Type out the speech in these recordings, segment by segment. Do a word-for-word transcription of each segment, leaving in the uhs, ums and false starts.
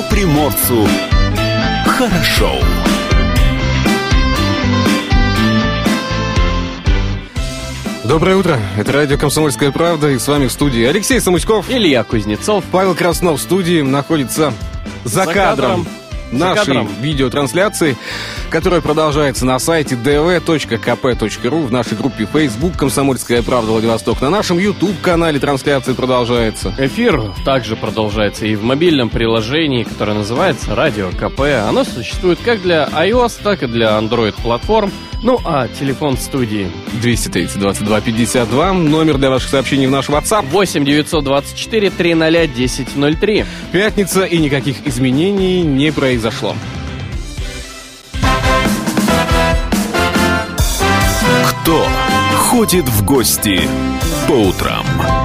приморцу хорошо. Доброе утро, это радио «Комсомольская правда», и с вами в студии Алексей Самуськов, Илья Кузнецов. Павел Краснов в студии находится за, за кадром, кадром нашей за кадром. видеотрансляции, которая продолжается на сайте ди ви точка ка пэ точка ру, в нашей группе Facebook «Комсомольская правда Владивосток», на нашем YouTube-канале трансляция продолжается. Эфир также продолжается и в мобильном приложении, которое называется «Радио КП». Оно существует как для iOS, так и для Android-платформ. Ну, а телефон студии двести тридцать двадцать два пятьдесят два, номер для ваших сообщений в наш WhatsApp восемь девятьсот двадцать четыре триста десять ноль три. Пятница, и никаких изменений не произошло. Кто ходит в гости по утрам?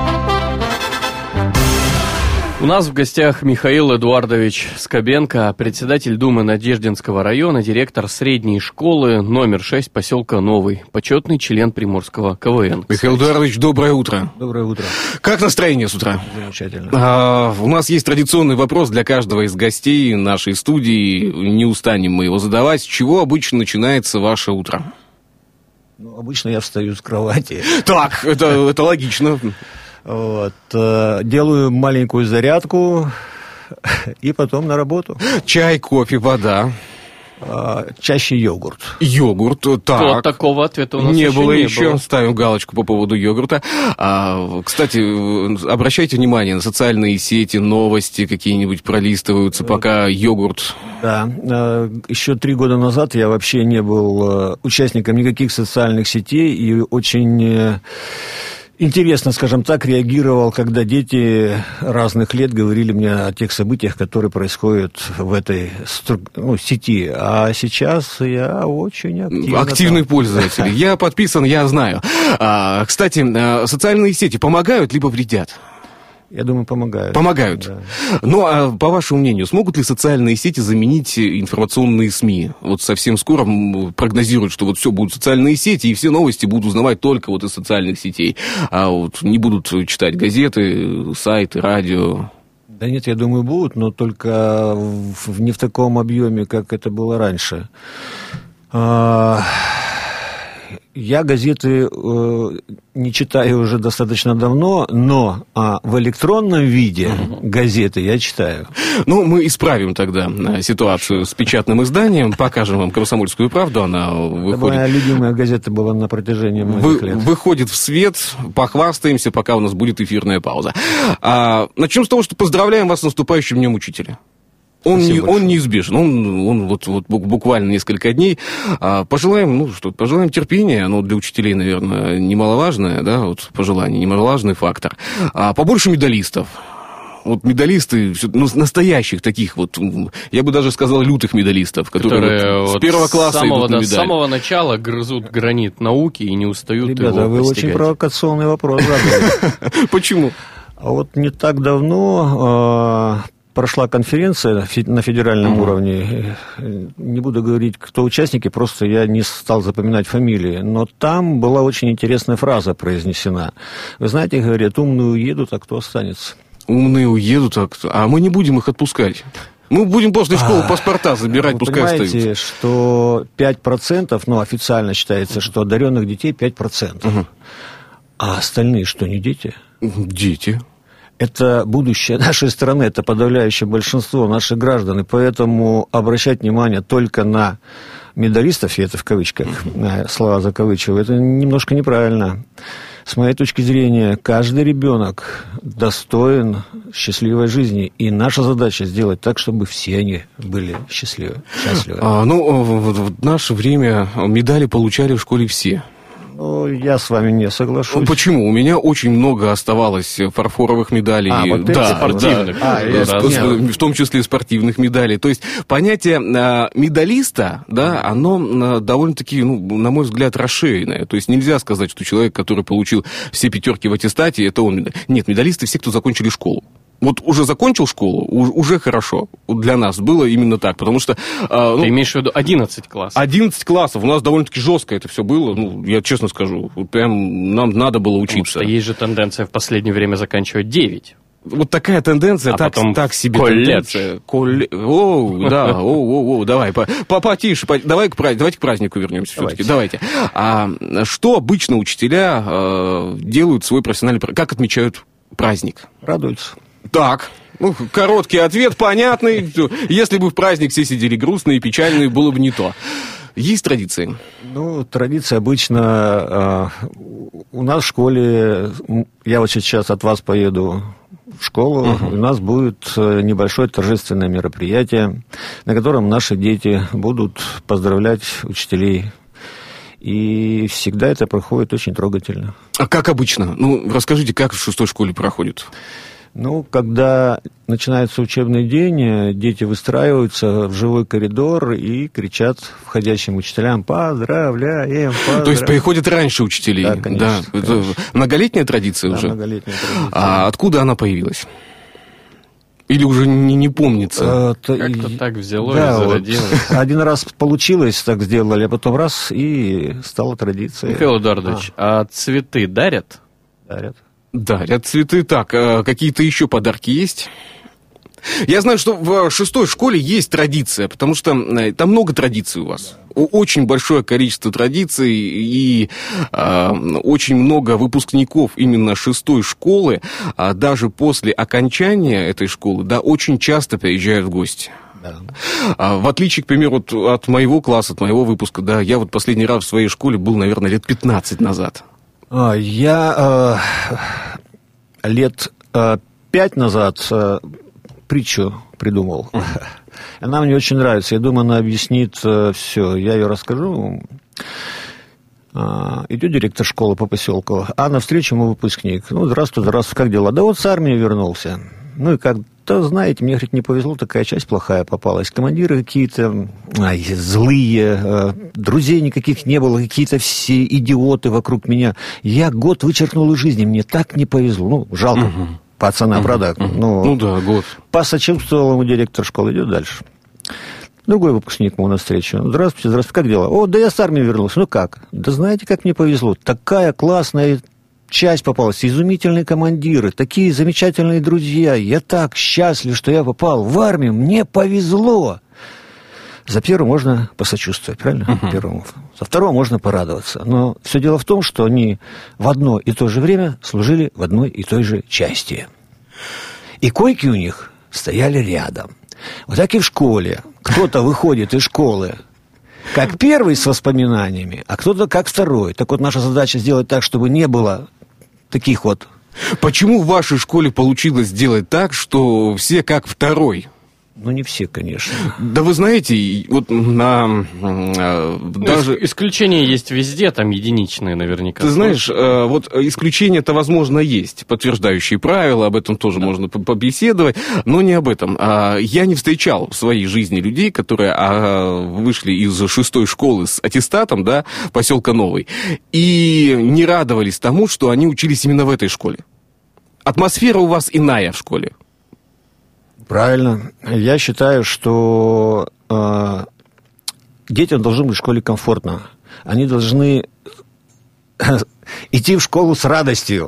У нас в гостях Михаил Эдуардович Скобенко, председатель Думы Надеждинского района, директор средней школы номер шесть поселка Новый, почетный член Приморского ка вэ эн. Михаил Эдуардович, доброе утро. Доброе утро. Как настроение с утра? Замечательно. А, у нас есть традиционный вопрос для каждого из гостей нашей студии. Не устанем мы его задавать. С чего обычно начинается ваше утро? Ну, обычно я встаю с кровати. Так, это, это логично. Вот, делаю маленькую зарядку и потом на работу. Чай, кофе, вода. Чаще йогурт. Йогурт, так. Вот такого ответа у нас не еще было не еще. было. Ставим галочку по поводу йогурта. А, кстати, обращайте внимание на социальные сети, новости какие-нибудь пролистываются, пока йогурт. Да, еще три года назад я вообще не был участником никаких социальных сетей и очень... интересно, скажем так, реагировал, когда дети разных лет говорили мне о тех событиях, которые происходят в этой ну, сети. А сейчас я очень активно... Активный там... пользователь. Я подписан, я знаю. А, кстати, социальные сети помогают либо вредят? Я думаю, помогают. Помогают. Да. Ну, а по вашему мнению, смогут ли социальные сети заменить информационные СМИ? Вот совсем скоро прогнозируют, что вот все будут социальные сети, и все новости будут узнавать только вот из социальных сетей. А вот не будут читать газеты, сайты, радио. Да нет, я думаю, будут, но только в, не в таком объеме, как это было раньше. Я газеты э, не читаю уже достаточно давно, но а, в электронном виде газеты я читаю. Ну, мы исправим тогда ситуацию с печатным изданием, покажем вам «Комсомольскую правду», она выходит... Это моя любимая газета была на протяжении многих Вы, лет. Выходит в свет, похвастаемся, пока у нас будет эфирная пауза. А, начнем с того, что поздравляем вас с наступающим Днем Учителя. Он, не, он неизбежен, он, он вот, вот буквально несколько дней. А, пожелаем, ну что, пожелаем терпения, оно для учителей, наверное, немаловажное, да, вот пожелание, немаловажный фактор. А, побольше медалистов. Вот медалисты, ну, настоящих таких вот, я бы даже сказал, лютых медалистов, которые, которые вот вот с первого класса самого, идут на да, медаль. С самого начала грызут гранит науки и не устают Ребята, его вы постигать. очень провокационный вопрос задали. Почему? А вот не так давно... Прошла конференция на федеральном mm-hmm. уровне. Не буду говорить, кто участники, просто я не стал запоминать фамилии. Но там была очень интересная фраза произнесена. Вы знаете, говорят, умные уедут, а кто останется? Умные уедут, а, кто? А мы не будем их отпускать. Мы будем после школы паспорта забирать, Вы пускай понимаете, остаются. что пять процентов, ну, официально считается, что одаренных детей пять процентов. Uh-huh. А остальные что, не дети? Дети. Это будущее нашей страны, это подавляющее большинство наших граждан, и поэтому обращать внимание только на медалистов, и это в кавычках, слова закавычиваю, это немножко неправильно. С моей точки зрения, каждый ребенок достоин счастливой жизни, и наша задача сделать так, чтобы все они были счастливы, счастливы. А, ну, в, в наше время медали получали в школе все. Ну, я с вами не соглашусь. Ну, почему? У меня очень много оставалось фарфоровых медалей. А, вот да, спортивных. Да, а, да, да, в том числе спортивных медалей. То есть понятие а, медалиста, да, оно а, довольно-таки, ну, на мой взгляд, расширенное. То есть нельзя сказать, что человек, который получил все пятерки в аттестате, это он. Нет, медалисты все, кто закончили школу. Вот уже закончил школу, уже хорошо. Для нас было именно так, потому что... А, ну, ты имеешь в виду одиннадцать классов? одиннадцать классов. У нас довольно-таки жестко это все было. Ну, я честно скажу, прям нам надо было учиться. Потому что есть же тенденция в последнее время заканчивать девять. Вот такая тенденция, а так, так себе колледж. тенденция. Колледж. О, да, о, о, о, давай, по, по, потише, по, давай к, давайте к празднику вернемся все-таки. Давайте. А что обычно учителя э, делают в свой профессиональный... Как отмечают праздник? Радуются. Так, ну, короткий ответ, понятный. Если бы в праздник все сидели грустные, печальные, было бы не то. Есть традиции? Ну, традиция обычно э, у нас в школе, я вот сейчас от вас поеду в школу, uh-huh. у нас будет небольшое торжественное мероприятие, на котором наши дети будут поздравлять учителей. И всегда это проходит очень трогательно. А как обычно? Ну, расскажите, как в шестой школе проходит? Ну, когда начинается учебный день, дети выстраиваются в живой коридор и кричат входящим учителям «Поздравляем!» поздравляем. То есть приходят раньше учителей? Да, конечно. Да. конечно. Это многолетняя традиция да, уже? многолетняя традиция. А откуда она появилась? Или уже не, не помнится? Как-то и... так взяло да, и зародилось. Вот один раз получилось, так сделали, а потом раз, и стала традицией. Михаил Эдуардович, а, а цветы дарят? Дарят. Дарят цветы. Так, а какие-то еще подарки есть? Я знаю, что в шестой школе есть традиция, потому что там много традиций у вас. Очень большое количество традиций, и э, очень много выпускников именно шестой школы, а даже после окончания этой школы, да, очень часто приезжают в гости. Да. А, в отличие, к примеру, от, от моего класса, от моего выпуска, да, я вот последний раз в своей школе был, наверное, лет пятнадцать назад. А, я э, лет э, пять назад... Э, притчу придумал. Uh-huh. Она мне очень нравится. Я думаю, она объяснит э, все. Я ее расскажу. А, идет директор школы по поселку, а навстречу ему выпускник. Ну, здравствуй, здравствуй, как дела? Да вот с армии вернулся. Ну, и как, да знаете, мне, говорит, не повезло, такая часть плохая попалась. Командиры какие-то ай, злые, э, друзей никаких не было, какие-то все идиоты вокруг меня. Я год вычеркнул из жизни, мне так не повезло. Ну, жалко. Uh-huh. Пацана, uh-huh, правда? Uh-huh. Ну, ну да, год. Посочувствовал ему директор школы, идет дальше. Другой выпускник ему навстречу. Здравствуйте, здравствуйте, как дела? О, да я с армии вернулся. Ну как? Да знаете, как мне повезло? Такая классная часть попалась, изумительные командиры, такие замечательные друзья. Я так счастлив, что я попал в армию. Мне повезло. За первого можно посочувствовать, правильно? Uh-huh. Первому. За второго можно порадоваться. Но все дело в том, что они в одно и то же время служили в одной и той же части. И койки у них стояли рядом. Вот так и в школе. Кто-то выходит из школы как первый с воспоминаниями, а кто-то как второй. Так вот, наша задача сделать так, чтобы не было таких вот... Почему в вашей школе получилось сделать так, что все как второй? Ну, не все, конечно. Да вы знаете, вот на... Даже... Исключения есть везде, там единичные наверняка. Ты знаешь, вот исключения-то, возможно, есть, подтверждающие правила, об этом тоже да. можно побеседовать, но не об этом. Я не встречал в своей жизни людей, которые вышли из шестой школы с аттестатом, да, поселка Новый, и не радовались тому, что они учились именно в этой школе. Атмосфера у вас иная в школе. Правильно. Я считаю, что э, детям должно быть в школе комфортно. Они должны идти в школу с радостью.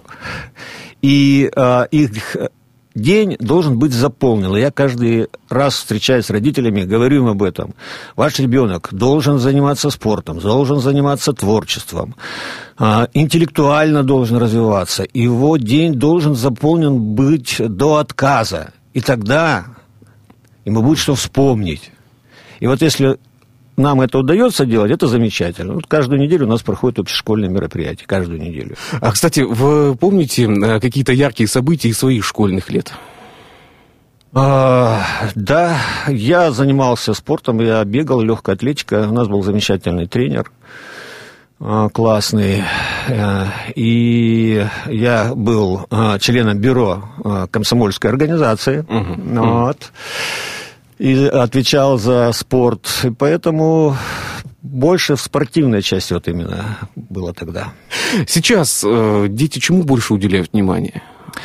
И э, их день должен быть заполнен. Я каждый раз, встречаясь с родителями, говорю им об этом. Ваш ребенок должен заниматься спортом, должен заниматься творчеством, э, интеллектуально должен развиваться. Его день должен заполнен быть до отказа. И тогда ему будет что вспомнить. И вот если нам это удается делать, это замечательно. Вот каждую неделю у нас проходит общешкольные мероприятия. Каждую неделю. А, кстати, вы помните какие-то яркие события из своих школьных лет? А, да, я занимался спортом, я бегал, легкая атлетика. У нас был замечательный тренер. Классный. И я был членом бюро комсомольской организации. Uh-huh. Вот. И отвечал за спорт. И поэтому больше в спортивной части вот именно было тогда. Сейчас дети чему больше уделяют внимание?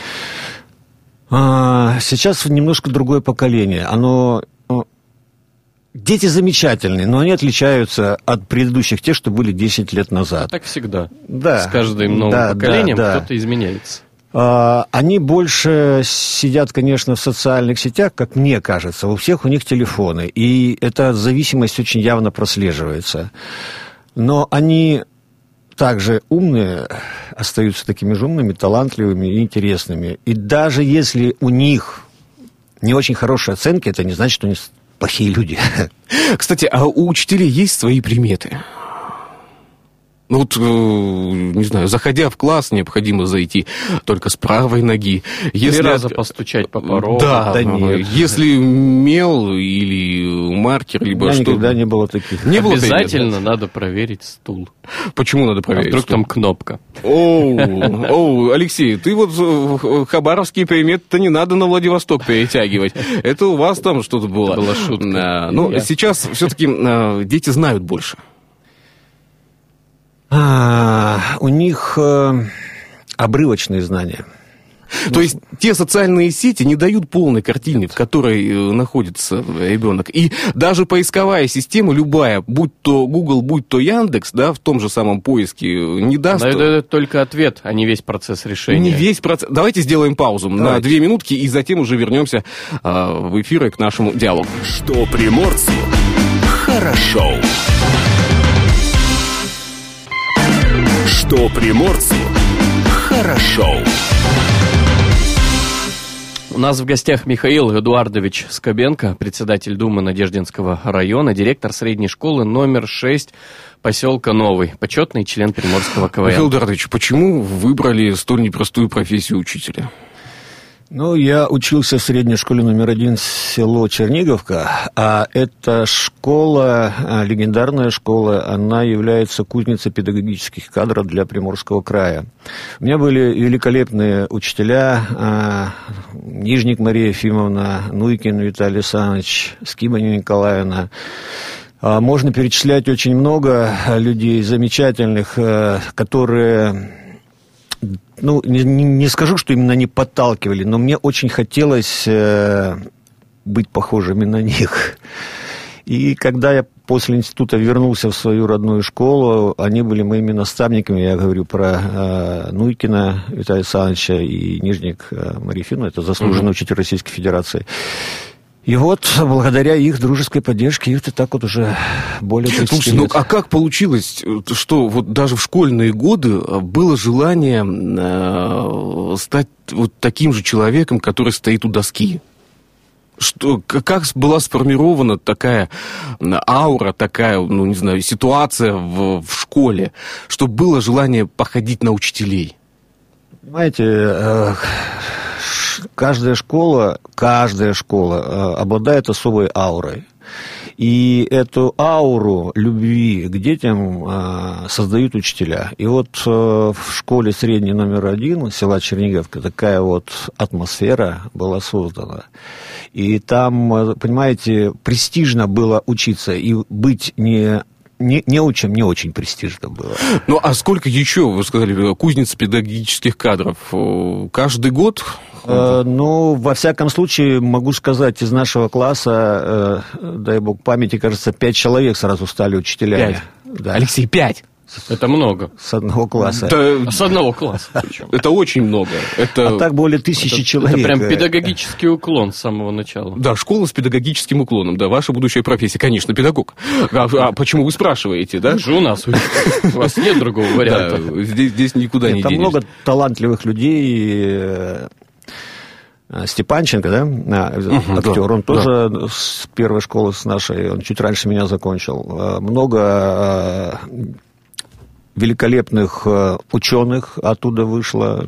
Сейчас немножко другое поколение. Оно... Дети замечательные, но они отличаются от предыдущих тех, что были десять лет назад. Так всегда. Да. С каждым новым да, поколением да, да. кто-то изменяется. Они больше сидят, конечно, в социальных сетях, как мне кажется. У всех у них телефоны, и эта зависимость очень явно прослеживается. Но они также умные, остаются такими же умными, талантливыми и интересными. И даже если у них не очень хорошие оценки, это не значит, что они плохие люди. Кстати, а у учителей есть свои приметы? Ну вот, не знаю, заходя в класс, необходимо зайти только с правой ноги. Если Три раза постучать по порогу. Да, да нет. Если мел или маркер, либо У меня что... никогда не было таких. Не было Обязательно таких, надо проверить стул. Почему надо проверить? А вдруг стул? там кнопка. Оу, оу, Алексей, ты вот хабаровские приметы-то не надо на Владивосток перетягивать. Это у вас там что-то было. Была шутка. Но сейчас все-таки дети знают больше. А, у них э, обрывочные знания. То есть те социальные сети не дают полной картины, в которой э, находится ребенок. И даже поисковая система любая, будь то Google, будь то Яндекс, да, в том же самом поиске, не даст... Дает только ответ, а не весь процесс решения. Не весь процесс. Давайте сделаем паузу Давайте. на две минутки, и затем уже вернемся э, в эфир и к нашему диалогу. Что приморцу хорошо. Что приморцу хорошо. У нас в гостях Михаил Эдуардович Скобенко, председатель Думы Надеждинского района, директор средней школы номер шесть поселка Новый, почетный член Приморского КВН. Михаил Эдуардович, почему выбрали столь непростую профессию учителя? Ну, я учился в средней школе номер один, село Черниговка, а эта школа, легендарная школа, она является кузницей педагогических кадров для Приморского края. У меня были великолепные учителя, Нижник Мария Ефимовна, Нуйкин Виталий Александрович, Скибаня Николаевна. Можно перечислять очень много людей замечательных, которые... Ну, не, не скажу, что именно они подталкивали, но мне очень хотелось э, быть похожими на них. И когда я после института вернулся в свою родную школу, они были моими наставниками. Я говорю про э, Нуйкина Виталия Александровича и Нижник э, Мария Ефимовна, это заслуженный mm-hmm. учитель Российской Федерации. И вот, благодаря их дружеской поддержке, это так вот уже более тридцать Слушайте, лет. Ну, а как получилось, что вот даже в школьные годы было желание э, стать вот таким же человеком, который стоит у доски? Что, как была сформирована такая аура, такая, ну, не знаю, ситуация в, в школе, что было желание походить на учителей? Понимаете... Э- Каждая школа, каждая школа э, обладает особой аурой. И эту ауру любви к детям э, создают учителя. И вот э, в школе средней номер один села Черниговка такая вот атмосфера была создана. И там, понимаете, престижно было учиться и быть не... Не, не очень, не очень престижно было. Ну, а сколько еще, вы сказали, кузниц педагогических кадров? Каждый год? Э, ну, во всяком случае, могу сказать, из нашего класса, э, дай бог памяти, кажется, пять человек сразу стали учителями. Пять? Да. Алексей, пять? Это много. С одного класса. Да, с одного класса причем. Это очень много. Это... А так более тысячи это, человек. Это прям педагогический уклон с самого начала. Да, школа с педагогическим уклоном. Да, ваша будущая профессия, конечно, педагог. А, а почему вы спрашиваете, да? Же у нас. У вас нет другого варианта. Да, здесь, здесь никуда нет, не там денешься. много талантливых людей. Степанченко, да, uh-huh, актер, да, он тоже да. с первой школы с нашей, он чуть раньше меня закончил. Много великолепных ученых оттуда вышло.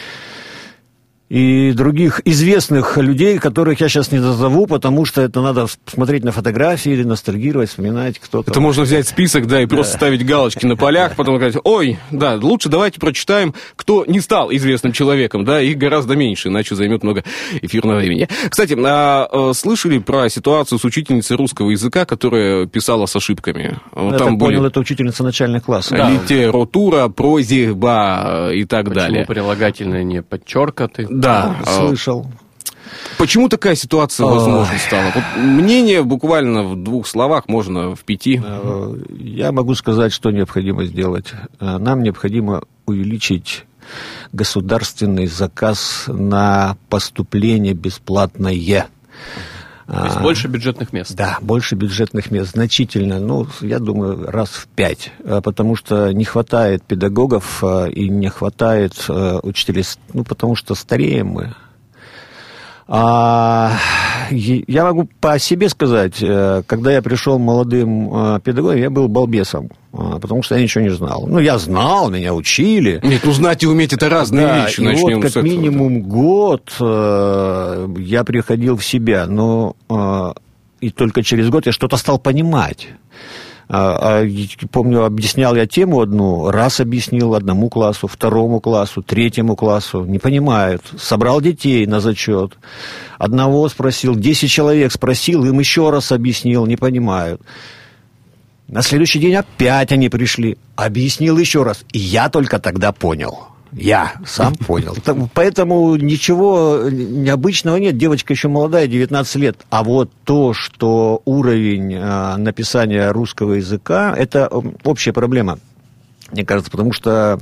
И других известных людей, которых я сейчас не назову, потому что это надо смотреть на фотографии или ностальгировать, вспоминать, кто-то... Это можно взять список, да, и да. просто ставить галочки на полях, потом говорить, ой, да, лучше давайте прочитаем, кто не стал известным человеком, да, их гораздо меньше, иначе займет много эфирного времени. Кстати, а, а, слышали про ситуацию с учительницей русского языка, которая писала с ошибками? Я Там так были... понял, это учительница начальных классов. Да. Литература, прозиба и так Почему далее. Почему прилагательные не подчеркнуты? Да. Слышал. Почему такая ситуация возможна стала? Вот мнение буквально в двух словах, можно в пяти. Я могу сказать, что необходимо сделать. Нам необходимо увеличить государственный заказ на поступление бесплатное. То есть больше бюджетных мест? Да, больше бюджетных мест, значительно, ну, я думаю, раз в пять, потому что не хватает педагогов и не хватает учителей, ну, потому что стареем мы. А, я могу по себе сказать, когда я пришел молодым педагогом, я был балбесом, потому что я ничего не знал. Ну, я знал, меня учили. Нет, ну, знать и уметь – это разные да, вещи. И Начнем вот как с этого, минимум да. год я приходил в себя, но и только через год я что-то стал понимать. А, а, помню, объяснял я тему одну, раз объяснил одному классу, второму классу, третьему классу, не понимают. Собрал детей на зачет. Одного спросил, десять человек спросил, им еще раз объяснил, не понимают. На следующий день опять они пришли, объяснил еще раз, и я только тогда понял. Я сам понял. Поэтому ничего необычного нет. Девочка еще молодая, девятнадцать лет. А вот то, что уровень написания русского языка, это общая проблема, мне кажется, потому что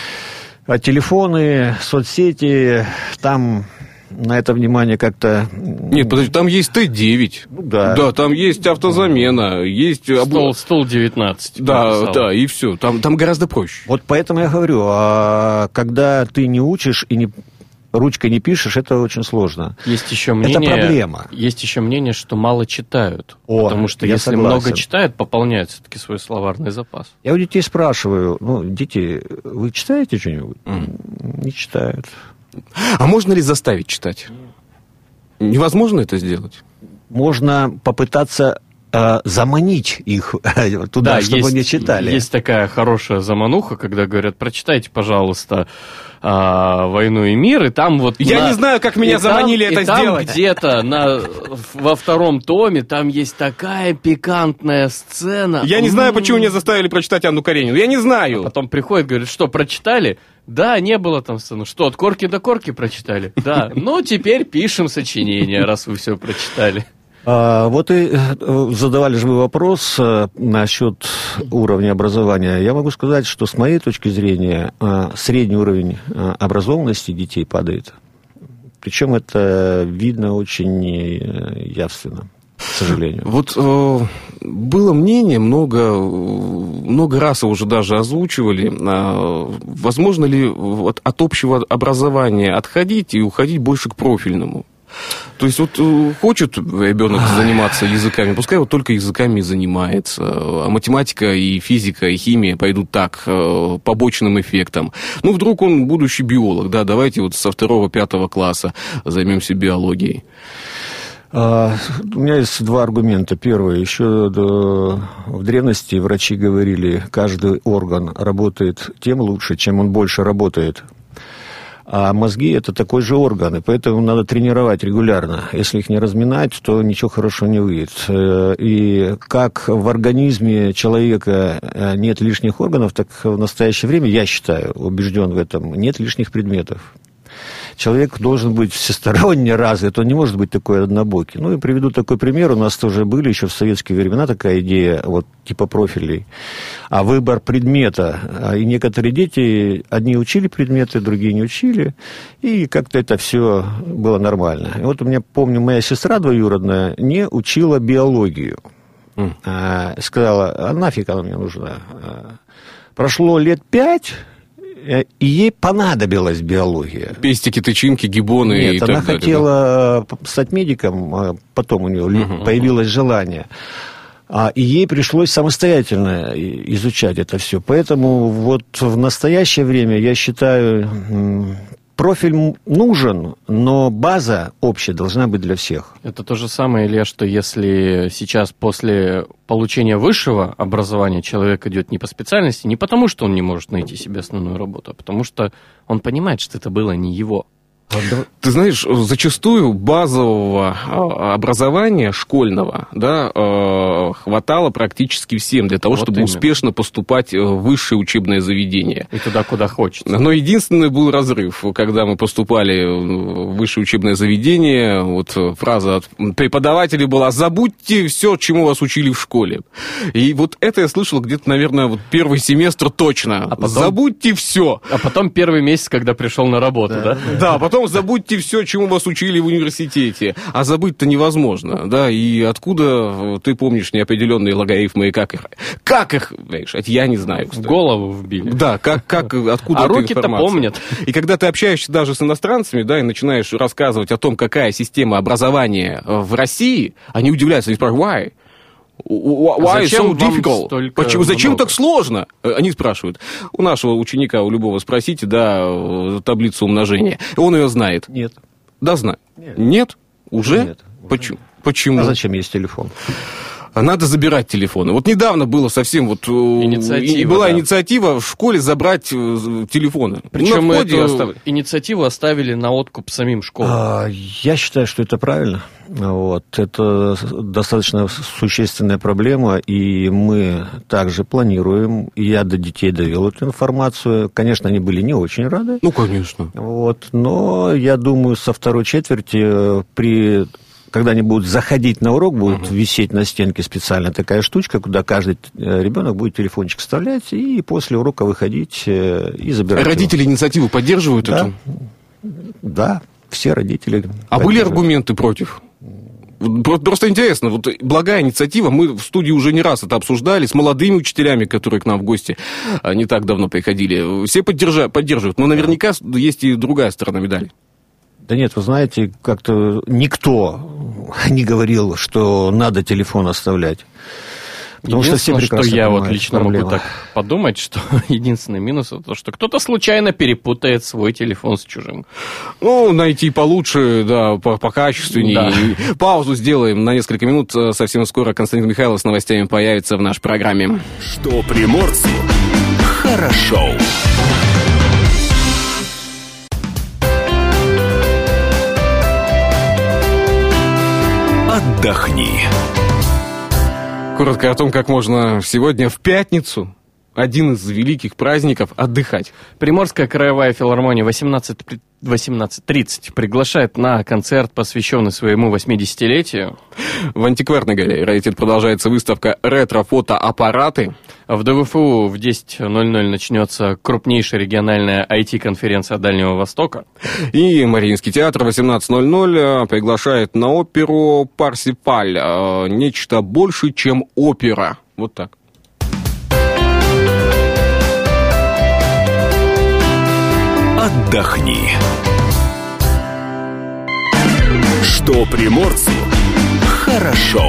телефоны, соцсети, там на это внимание как-то... Нет, подожди, там есть Т девять. Ну, да. Да, там есть автозамена, есть... Стол, стол девятнадцать. Да, да, и все. Там, там гораздо проще. Вот поэтому я говорю, а когда ты не учишь и не... ручкой не пишешь, это очень сложно. Есть еще мнение, это проблема. Есть еще мнение, что мало читают. О, потому что если согласен. много читают, пополняют все-таки свой словарный запас. Я у детей спрашиваю, ну, дети, вы читаете что-нибудь? Mm. Не читают. А можно ли заставить читать? Невозможно это сделать? Можно попытаться э, заманить их туда, да, чтобы есть, они читали. Есть такая хорошая замануха, когда говорят, прочитайте, пожалуйста, «Войну и мир», и там вот... Я на... не знаю, как меня и заманили там, это и там сделать. где-то на... во втором томе там есть такая пикантная сцена. Я не знаю, почему меня заставили прочитать Анну Каренину. Я не знаю. Потом приходит, говорит, что, прочитали? Да, не было там сцены. Что, от корки до корки прочитали? Да. Ну, теперь пишем сочинение, раз вы все прочитали. А, вот и задавали же вы вопрос а, насчет уровня образования. Я могу сказать, что с моей точки зрения а, средний уровень а, образованности детей падает. Причем это видно очень явственно, к сожалению. Вот э, было мнение, много, много раз уже даже озвучивали, э, возможно ли от, от общего образования отходить и уходить больше к профильному? То есть вот э, хочет ребенок заниматься языками, пускай вот только языками занимается, а математика и физика и химия пойдут так, э, побочным эффектом. Ну, вдруг он будущий биолог, да, давайте вот со второго-пятого класса займемся биологией. Uh, у меня есть два аргумента. Первый, еще до... в древности врачи говорили, каждый орган работает тем лучше, чем он больше работает. А мозги – это такой же орган, и поэтому надо тренировать регулярно. Если их не разминать, то ничего хорошего не выйдет. И как в организме человека нет лишних органов, так в настоящее время, я считаю, убежден в этом, нет лишних предметов. Человек должен быть всесторонне развит, он не может быть такой однобокий. Ну, и приведу такой пример. У нас тоже были еще в советские времена такая идея, вот, типа профилей. А выбор предмета. И некоторые дети, одни учили предметы, другие не учили. И как-то это все было нормально. И вот у меня, помню, моя сестра двоюродная не учила биологию. Mm. А, сказала, а нафиг она мне нужна? А, прошло лет пять... И ей понадобилась биология. Пестики, тычинки, гибоны Нет, и так она далее. хотела да? стать медиком, потом у нее uh-huh. появилось желание. И ей пришлось самостоятельно изучать это все. Поэтому вот в настоящее время, я считаю, профиль нужен, но база общая должна быть для всех. Это то же самое, Илья, что если сейчас после получения высшего образования человек идет не по специальности, не потому, что он не может найти себе основную работу, а потому что он понимает, что это было не его. Ты знаешь, зачастую базового образования школьного, да, хватало практически всем для того, вот чтобы именно. успешно поступать в высшее учебное заведение. И туда, куда хочется. Но единственный был разрыв, когда мы поступали в высшее учебное заведение, вот фраза от преподавателей была: забудьте все, чему вас учили в школе. И вот это я слышал где-то, наверное, вот первый семестр точно. А потом, забудьте все. А потом первый месяц, когда пришел на работу, да? Да, да, потом забудьте все, чему вас учили в университете. А забыть-то невозможно, да, и откуда ты помнишь неопределенные логарифмы и как их... Как их, знаешь, это я не знаю, кстати. В голову вбили. Да, как, как, откуда а эта руки-то информация. помнят. И когда ты общаешься даже с иностранцами, да, и начинаешь рассказывать о том, какая система образования в России, они удивляются, они спрашивают, why? Why зачем so difficult? Почему, зачем много? Так сложно? Они спрашивают. У нашего ученика, у любого спросите, да, таблицу умножения. Он ее знает. Нет. Да, знаю. Нет? Нет? Уже? Нет. Почему? Почему? А зачем есть телефон? Надо забирать телефоны. Вот недавно было совсем вот... Инициатива, была да. инициатива в школе забрать телефоны. Причем эту оставили. инициативу оставили на откуп самим школам. А, я считаю, что это правильно. Вот. Это достаточно существенная проблема, и мы также планируем. Я до детей довел эту информацию. Конечно, они были не очень рады. Ну, конечно. Вот. Но я думаю, со второй четверти при... Когда они будут заходить на урок, будет uh-huh. висеть на стенке специальная такая штучка, куда каждый ребенок будет телефончик вставлять и после урока выходить и забирать. Родители его. Инициативу поддерживают да. эту? Да, все родители. А были аргументы против? Просто интересно, вот благая инициатива, мы в студии уже не раз это обсуждали, с молодыми учителями, которые к нам в гости не так давно приходили. Все поддержа- поддерживают, но наверняка есть и другая сторона медали. Да нет, вы знаете, как-то никто не говорил, что надо телефон оставлять. Потому что все прекрасно что я вот лично проблему. могу так подумать, что единственный минус это то, что кто-то случайно перепутает свой телефон с чужим. Ну, найти получше, да, покачественнее. Да. Паузу сделаем на несколько минут. Совсем скоро Константин Михайлов с новостями появится в нашей программе. Что приморцу хорошо. Отдохни. Коротко о том, как можно сегодня в пятницу, один из великих праздников, отдыхать. Приморская краевая филармония восемнадцать тридцать приглашает на концерт, посвященный своему восьмидесятилетию. В антикварной галерее «Раритет» продолжается выставка «Ретро-фотоаппараты». В ДВФУ в десять ноль ноль начнется крупнейшая региональная ай ти-конференция Дальнего Востока. И Мариинский театр в восемнадцать ноль ноль приглашает на оперу «Парсифаль». Нечто больше, чем опера. Вот так. Отдохни. Что приморцу хорошо.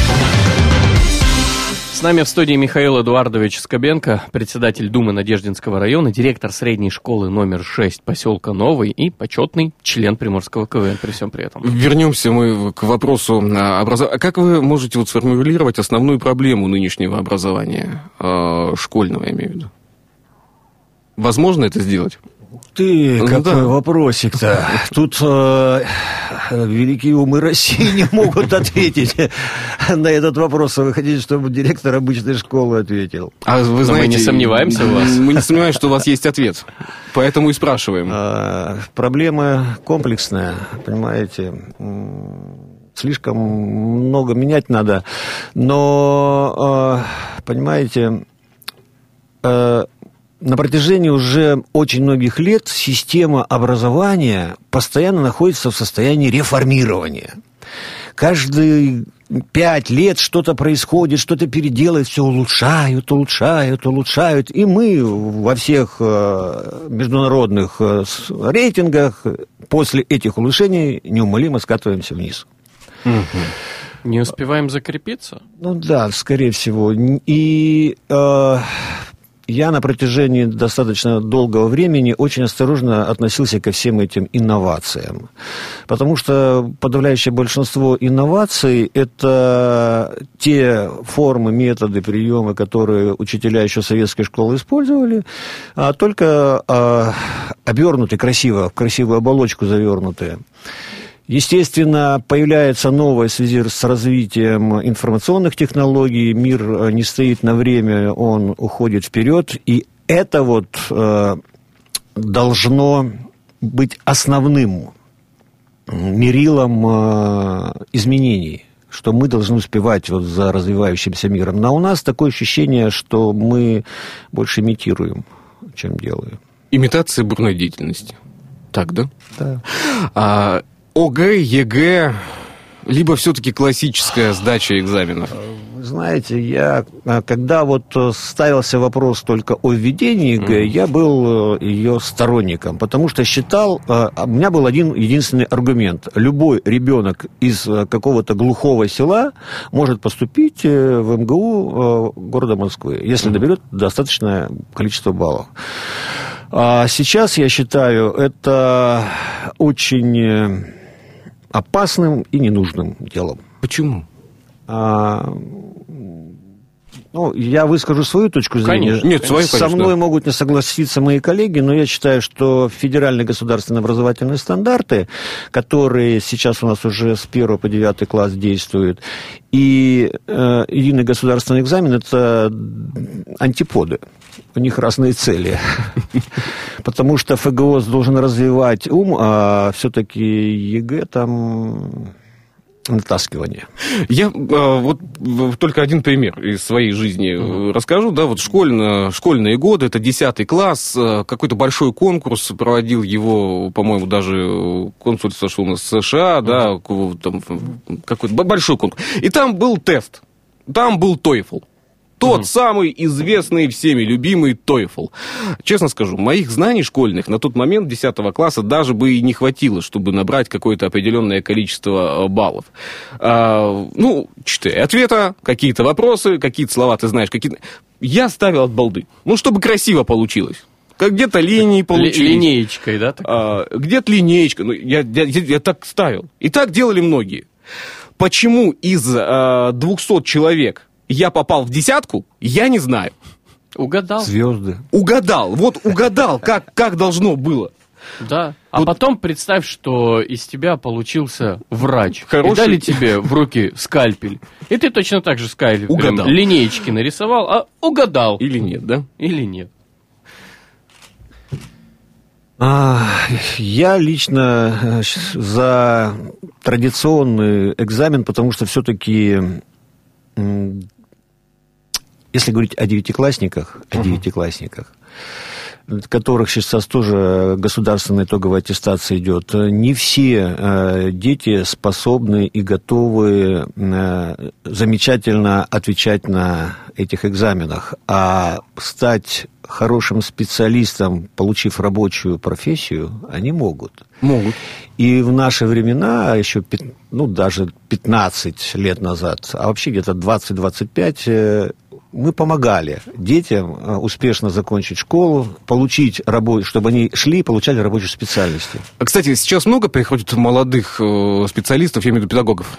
С нами в студии Михаил Эдуардович Скобенко, председатель Думы Надеждинского района, директор средней школы номер шесть поселка Новый и почетный член Приморского КВН при всем при этом. Вернемся мы к вопросу образования. Как вы можете вот сформулировать основную проблему нынешнего образования, э, школьного, я имею в виду? Возможно это сделать? Ты, ну, какой да. вопросик-то? Тут э, великие умы России не могут ответить на этот вопрос. Вы хотите, чтобы директор обычной школы ответил? А вы знаете, мы не сомневаемся в вас. Мы не сомневаемся, что у вас есть ответ. Поэтому и спрашиваем. А, проблема комплексная, понимаете. Слишком много менять надо. Но, э, понимаете... Э, На протяжении уже очень многих лет система образования постоянно находится в состоянии реформирования. Каждые пять лет что-то происходит, что-то переделают, все улучшают, улучшают, улучшают. И мы во всех международных рейтингах после этих улучшений неумолимо скатываемся вниз. Не успеваем закрепиться? Ну да, скорее всего. И... Э, я на протяжении достаточно долгого времени очень осторожно относился ко всем этим инновациям. Потому что подавляющее большинство инноваций – это те формы, методы, приемы, которые учителя еще советской школы использовали, а только а, обернуты красиво, в красивую оболочку завернутые. Естественно, появляется новое в связи с развитием информационных технологий, мир не стоит на время, он уходит вперед, и это вот э, должно быть основным мерилом э, изменений, что мы должны успевать вот за развивающимся миром. Но у нас такое ощущение, что мы больше имитируем, чем делаем. Имитация бурной деятельности. Так, да? Да. А... ОГЭ, ЕГЭ, либо все-таки классическая сдача экзаменов? Вы знаете, я, когда вот ставился вопрос только о введении ЕГЭ, mm-hmm. я был ее сторонником, потому что считал, у меня был один единственный аргумент. Любой ребенок из какого-то глухого села может поступить в МГУ города Москвы, если mm-hmm. наберет достаточное количество баллов. А сейчас, я считаю, это очень опасным и ненужным делом. Почему? А, ну, я выскажу свою точку зрения. Конечно. Нет, свою, Со конечно. мной могут не согласиться мои коллеги, но я считаю, что федеральные государственные образовательные стандарты, которые сейчас у нас уже с первого по девятый класс действуют, и э, единый государственный экзамен – это антиподы. У них разные цели. Потому что ФГОС должен развивать ум, а все-таки ЕГЭ там натаскивание. Я а, вот только один пример из своей жизни mm-hmm. расскажу. Да, вот школьно, школьные годы, это десятый класс, какой-то большой конкурс, проводил его, по-моему, даже консульство, что у нас США, mm-hmm. да, там, какой-то большой конкурс. И там был тест, там был TOEFL. Тот mm-hmm. самый известный, всеми любимый TOEFL. Честно скажу, моих знаний школьных на тот момент десятого класса даже бы и не хватило, чтобы набрать какое-то определенное количество баллов. А, ну, четыре ответа, какие-то вопросы, какие-то слова ты знаешь, какие-то... Я ставил от балды. Ну, чтобы красиво получилось. Как где-то линии получились. Линеечкой, да? А, где-то линеечка. Ну, я, я, я, я так ставил. И так делали многие. Почему из а, двухсот человек я попал в десятку, я не знаю. Угадал. Звезды. Угадал. Вот угадал, как, как должно было. Да. А вот. Потом представь, что из тебя получился врач. Хороший. И дали тебе в руки скальпель. И ты точно так же скальпелем угадал. Линеечки нарисовал, а угадал. Или нет, да? Или нет. А, я лично за традиционный экзамен, потому что все-таки... Если говорить о девятиклассниках, о uh-huh. девятиклассниках, которых сейчас тоже государственная итоговая аттестация идет, не все э, дети способны и готовы э, замечательно отвечать на этих экзаменах, а стать хорошим специалистом, получив рабочую профессию, они могут. Могут. И в наши времена, еще, ну, даже пятнадцать лет назад, а вообще где-то двадцать-двадцать пять, мы помогали детям успешно закончить школу, получить работу, чтобы они шли и получали рабочие специальности. Кстати, сейчас много приходит молодых специалистов, я имею в виду педагогов?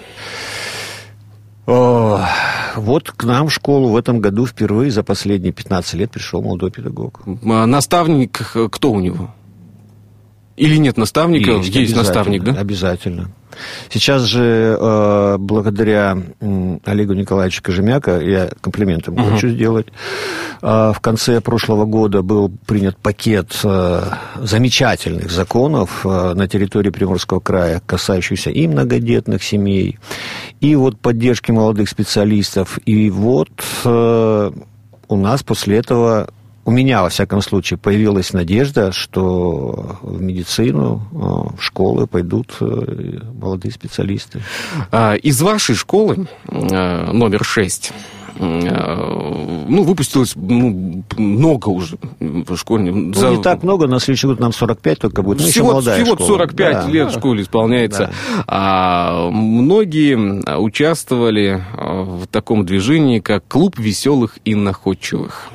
О, вот к нам в школу в этом году впервые за последние пятнадцать лет пришел молодой педагог. Наставник кто у него? Или нет наставника? Есть, есть наставник, да? Обязательно. Сейчас же, э, благодаря э, Олегу Николаевичу Кожемяка, я комплимент ему uh-huh. хочу сделать, э, в конце прошлого года был принят пакет э, замечательных законов э, на территории Приморского края, касающихся и многодетных семей, и вот поддержки молодых специалистов. И вот э, у нас после этого... У меня, во всяком случае, появилась надежда, что в медицину, в школы пойдут молодые специалисты. Из вашей школы номер шесть, ну, выпустилось ну, много уже школьников. Ну, За... не так много, на следующий год нам сорок пять только будет. Ну, всего всего школа. сорок пять да. лет в школе исполняется. Да. А многие участвовали в таком движении, как клуб веселых и находчивых.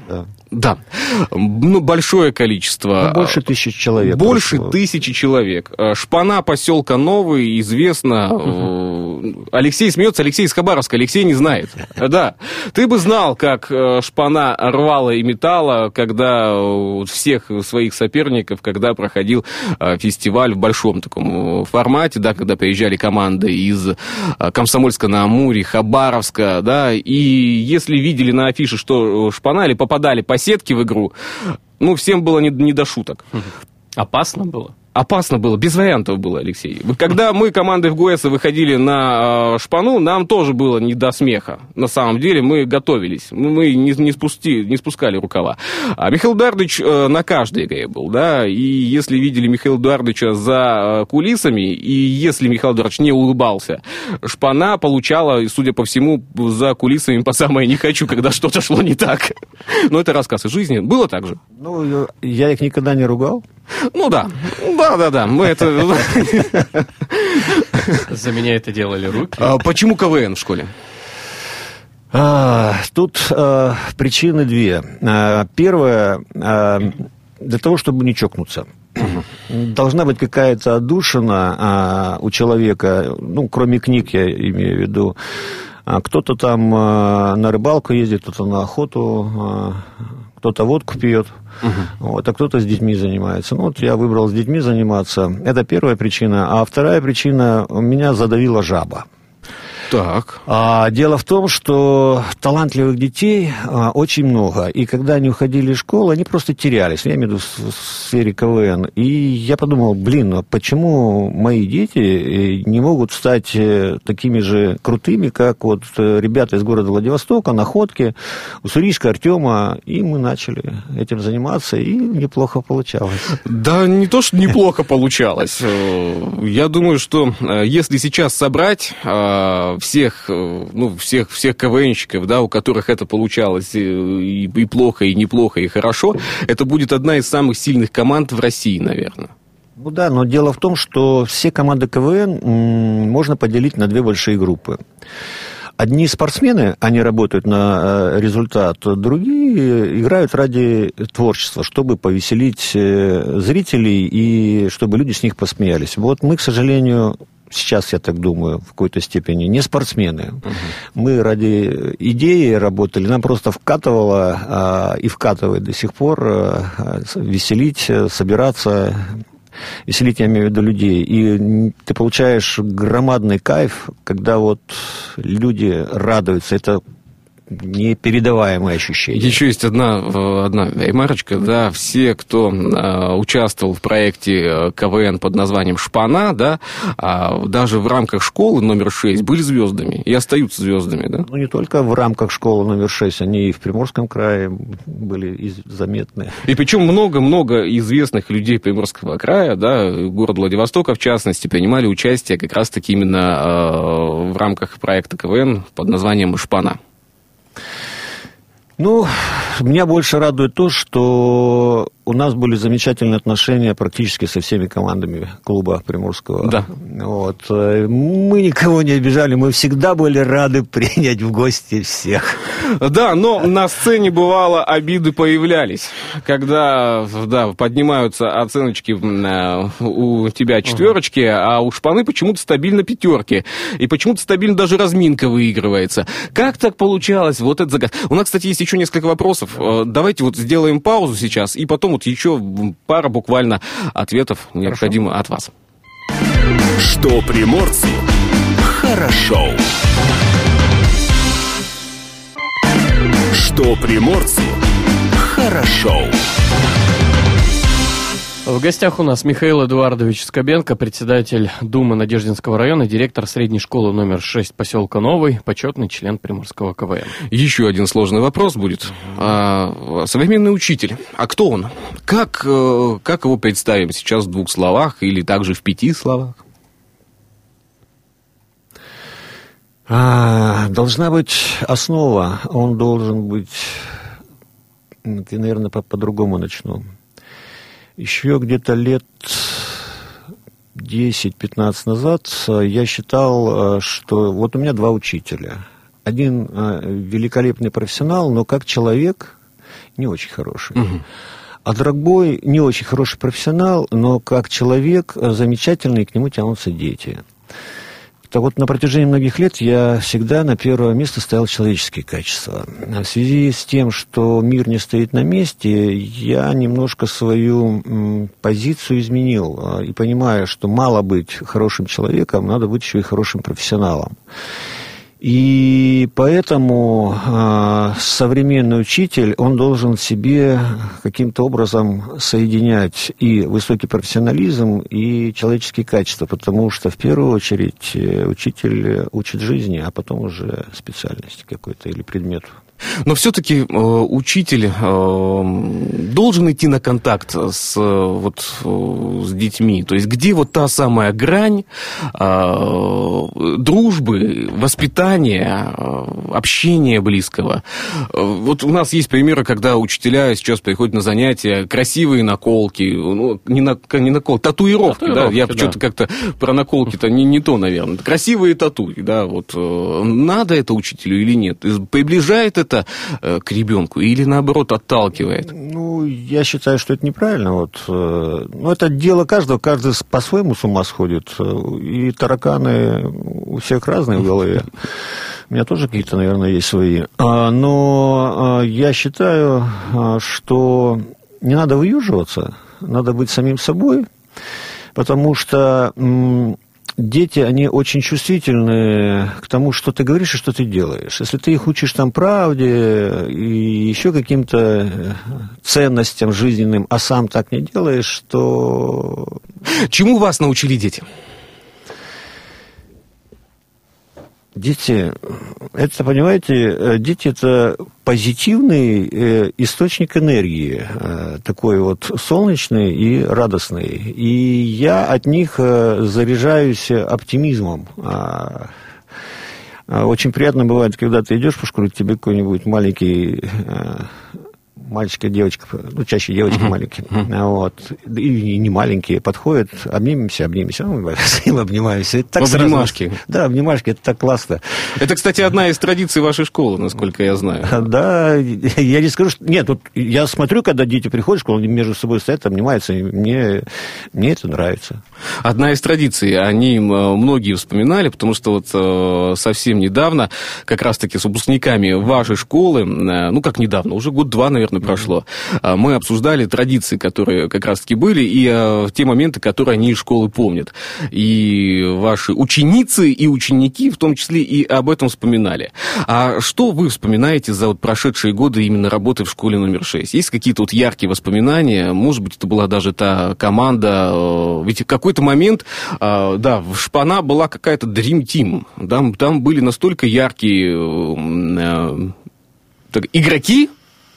Да. Да. Ну, большое количество. Ну, больше тысячи человек. Больше прошло. тысячи человек. Шпана поселка Новый, известно. Uh-huh. Алексей смеется, Алексей из Хабаровска, Алексей не знает. Да. Ты бы знал, как Шпана рвала и металла, когда всех своих соперников, когда проходил фестиваль в большом таком формате, да, когда приезжали команды из Комсомольска-на-Амуре, Хабаровска, да, и если видели на афише, что Шпана, или попадали по сетке в игру, ну, всем было не, не до шуток. Опасно было? Опасно было, без вариантов было, Алексей. Когда мы командой в ГУЭСа выходили на э, Шпану, нам тоже было не до смеха. На самом деле мы готовились, мы не, не, спусти, не спускали рукава. А Михаил Эдуардович э, на каждой игре был, да, и если видели Михаила Эдуардовича за э, кулисами, и если Михаил Эдуардович не улыбался, Шпана получала, судя по всему, за кулисами по самое не хочу, когда что-то шло не так. Но это рассказ из жизни. Было так же? Ну, я их никогда не ругал. Ну да, да-да-да, мы это... За меня это делали руки. А почему КВН в школе? А, тут а, причины две. А, первое, а, для того, чтобы не чокнуться. Угу. Должна быть какая-то отдушина а, у человека, ну, кроме книг, я имею в виду. А, кто-то там а, на рыбалку ездит, кто-то на охоту, а, кто-то водку пьет, uh-huh. вот, а кто-то с детьми занимается. Ну, вот я выбрал с детьми заниматься. Это первая причина. А вторая причина, меня задавила жаба. Так. А, дело в том, что талантливых детей а, очень много. И когда они уходили из школы, они просто терялись. Я имею в виду в, в сфере КВН. И я подумал, блин, а почему мои дети не могут стать такими же крутыми, как вот ребята из города Владивостока, Находки, Уссурийска, Артема. И мы начали этим заниматься, и неплохо получалось. Да не то, что неплохо получалось. Я думаю, что если сейчас собрать всех, ну, всех, всех КВНщиков, да, у которых это получалось и, и плохо, и неплохо, и хорошо, это будет одна из самых сильных команд в России, наверное. Ну да, но дело в том, что все команды КВН м, можно поделить на две большие группы. Одни спортсмены, они работают на результат, другие играют ради творчества, чтобы повеселить зрителей и чтобы люди с них посмеялись. Вот мы, к сожалению, сейчас, я так думаю, в какой-то степени не спортсмены. Uh-huh. Мы ради идеи работали, нам просто вкатывало а, и вкатывает до сих пор а, веселить, собираться. Веселить, я имею в виду, людей. И ты получаешь громадный кайф, когда вот люди радуются. Это непередаваемое ощущение. Еще есть одна, одна ремарочка, да, все, кто э, участвовал в проекте КВН под названием «Шпана», да, э, даже в рамках школы номер шесть были звездами и остаются звездами, да? Ну, не только в рамках школы номер шесть, они и в Приморском крае были заметны. И причем много-много известных людей Приморского края, да, города Владивостока, в частности, принимали участие как раз-таки именно э, в рамках проекта КВН под названием «Шпана». Ну, меня больше радует то, что у нас были замечательные отношения практически со всеми командами клуба Приморского. Да. Вот. Мы никого не обижали, мы всегда были рады принять в гости всех. Да, но на сцене, бывало, обиды появлялись, когда, да, поднимаются оценочки у тебя четверочки, а у Шпаны почему-то стабильно пятерки, и почему-то стабильно даже разминка выигрывается. Как так получалось? Вот это загадка. У нас, кстати, есть еще несколько вопросов. Давайте вот сделаем паузу сейчас, и потом вот еще пара буквально ответов необходимо от вас. Что приморцу хорошо. Что приморцу хорошо. В гостях у нас Михаил Эдуардович Скобенко, председатель Думы Надеждинского района, директор средней школы номер шесть поселка Новый, почетный член Приморского КВН. Еще один сложный вопрос будет. А, современный учитель. А кто он? Как, как его представим сейчас в двух словах или также в пяти словах? А, должна быть основа. Он должен быть... Я, наверное, по- по-другому начну. Еще где-то лет десять-пятнадцать назад я считал, что вот у меня два учителя. Один великолепный профессионал, но как человек не очень хороший. Угу. А Драгбой не очень хороший профессионал, но как человек замечательный, к нему тянутся дети. Так вот, на протяжении многих лет я всегда на первое место ставил человеческие качества. В связи с тем, что мир не стоит на месте, я немножко свою м, позицию изменил. И понимая, что мало быть хорошим человеком, надо быть еще и хорошим профессионалом. И поэтому э, современный учитель, он должен в себе каким-то образом соединять и высокий профессионализм, и человеческие качества, потому что в первую очередь учитель учит жизни, а потом уже специальности какой-то или предмету. Но все-таки э, учитель э, должен идти на контакт с, вот, э, с детьми. То есть где вот та самая грань э, дружбы, воспитания, э, общения близкого. Э, вот у нас есть примеры, когда учителя сейчас приходят на занятия, красивые наколки, ну, не, на, не наколки, татуировки, татуировки, да? Я да. что-то как-то про наколки-то не, не то, наверное. Красивые тату, да, вот. Э, надо это учителю или нет? Приближает это это к ребенку или, наоборот, отталкивает? Ну, я считаю, что это неправильно. Вот. Ну, это дело каждого, каждый по-своему с ума сходит. И тараканы у всех разные в голове. У меня тоже какие-то, наверное, есть свои. Но я считаю, что не надо выюживаться, надо быть самим собой, потому что дети, они очень чувствительны к тому, что ты говоришь и что ты делаешь. Если ты их учишь там правде и еще каким-то ценностям жизненным, а сам так не делаешь, то... Чему вас научили дети? Дети, это, понимаете, дети – это позитивный источник энергии, такой вот солнечный и радостный. И я от них заряжаюсь оптимизмом. Очень приятно бывает, когда ты идешь по школе, к тебе какой-нибудь маленький... мальчик и девочка, ну, чаще девочка uh-huh. маленькие, uh-huh. вот, и не маленькие, подходят, обнимемся, обнимемся, мы с ним обнимаемся. Это так обнимашки. Сразу, да, обнимашки, это так классно. Это, кстати, одна из традиций вашей школы, насколько я знаю. Да, я не скажу, что... Нет, вот я смотрю, когда дети приходят в школу, они между собой стоят, обнимаются, и мне, мне это нравится. Одна из традиций, они многие вспоминали, потому что вот совсем недавно, как раз-таки с выпускниками вашей школы, ну, как недавно, уже год-два, наверное, прошло. Мы обсуждали традиции, которые как раз-таки были, и э, те моменты, которые они из школы помнят. И ваши ученицы и ученики в том числе и об этом вспоминали. А что вы вспоминаете за вот прошедшие годы именно работы в школе номер шесть? Есть какие-то вот яркие воспоминания? Может быть, это была даже та команда... Э, ведь в какой-то момент, э, да, в Шпана была какая-то Dream Team. Там, там были настолько яркие э, так, игроки.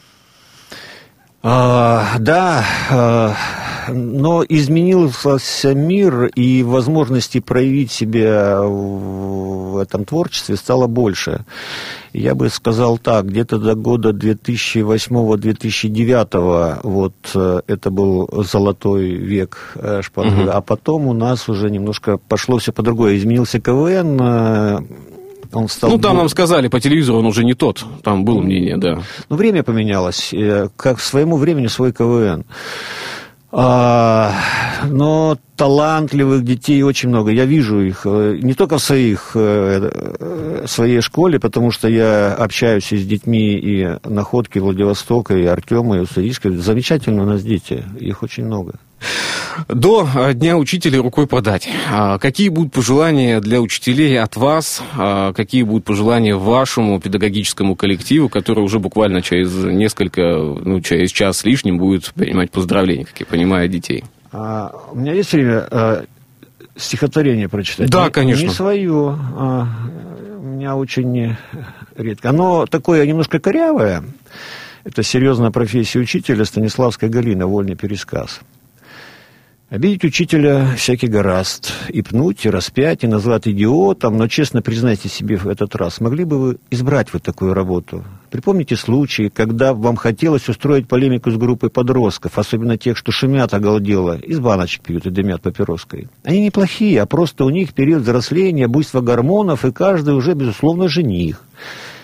А, да, а, но изменился мир, и возможности проявить себя в этом творчестве стало больше. Я бы сказал так, где-то до года две тысячи восьмого — две тысячи девятого вот это был золотой век Шпаны, угу. А потом у нас уже немножко пошло все по-другому. Изменился КВН. Он стал... Ну, там нам сказали, по телевизору он уже не тот, там было мнение, да. Ну, время поменялось, как к своему времени свой КВН. А, но талантливых детей очень много, я вижу их, не только в своих, в своей школе, потому что я общаюсь и с детьми и Находки, Владивостока, и Артема, и Уссурийска. Замечательно у нас дети, их очень много. До Дня учителя рукой подать. Какие будут пожелания для учителей от вас? Какие будут пожелания вашему педагогическому коллективу, который уже буквально через несколько, ну, через час с лишним будет принимать поздравления, как я понимаю, детей? А, у меня есть время а, стихотворение прочитать? Да, не, конечно. Не свое. А, у меня очень редко. Оно такое немножко корявое. Это серьезная профессия учителя. Станиславская Галина, вольный пересказ. Обидеть учителя всякий горазд, и пнуть, и распять, и назвать идиотом, но честно признайте себе в этот раз, могли бы вы избрать вот такую работу? Припомните случаи, когда вам хотелось устроить полемику с группой подростков, особенно тех, что шумят оголдело, из баночек пьют и дымят папироской. Они неплохие, а просто у них период взросления, буйства гормонов, и каждый уже, безусловно, жених.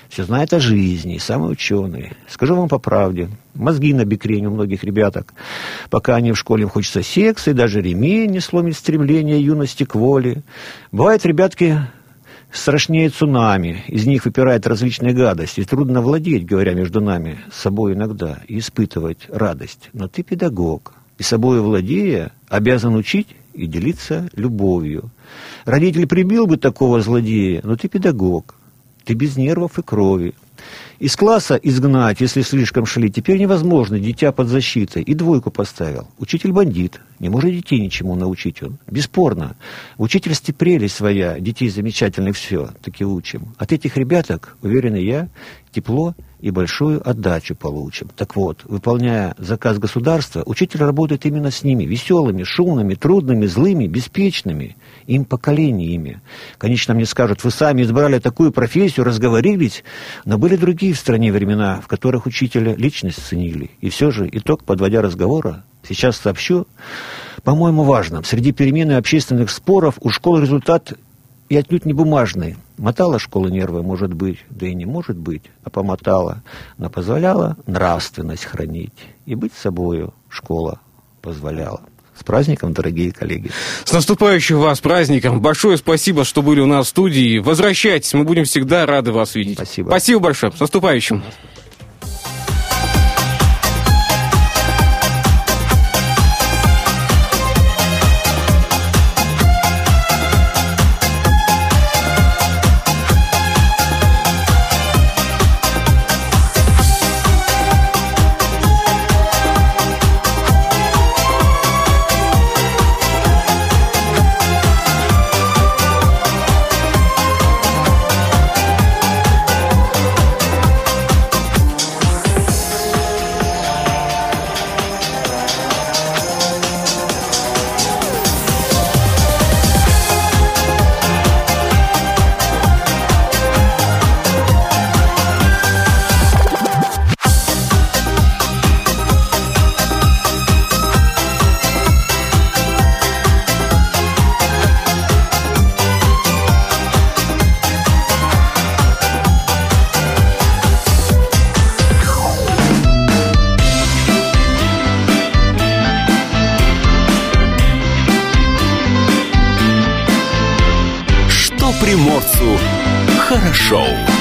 все знает о жизни, самый ученый. Скажу вам по правде, мозги на бекрень у многих ребяток. Пока они в школе, им хочется секса, и даже ремень не сломит стремление юности к воле. Бывает, ребятки страшнее цунами, из них выпирает различные гадости, и трудно владеть, говоря между нами, с собой иногда, и испытывать радость. Но ты педагог, и собой владея, обязан учить и делиться любовью. Родитель прибил бы такого злодея, но ты педагог. Ты без нервов и крови. Из класса изгнать, если слишком шли, теперь невозможно, дитя под защитой. И двойку поставил. Учитель бандит. Не может детей ничему научить он. Бесспорно. В учительстве прелесть своя. Детей замечательных все. Таки учим. От этих ребяток, уверен я, тепло и большую отдачу получим. Так вот, выполняя заказ государства, учитель работает именно с ними. Веселыми, шумными, трудными, злыми, беспечными. Им поколениями. Конечно, мне скажут, вы сами избрали такую профессию, разговорились, но были другие в стране времена, в которых учителя личность ценили. И все же, итог, подводя разговора, сейчас сообщу, по-моему, важным. Среди перемен и общественных споров у школы результат и отнюдь не бумажный. Мотала школа нервы, может быть, да и не может быть, а помотала, но позволяла нравственность хранить. И быть собою школа позволяла. С праздником, дорогие коллеги. С наступающим вас праздником. Большое спасибо, что были у нас в студии. Возвращайтесь, мы будем всегда рады вас видеть. Спасибо. Спасибо большое. С наступающим. Приморцу хорошо.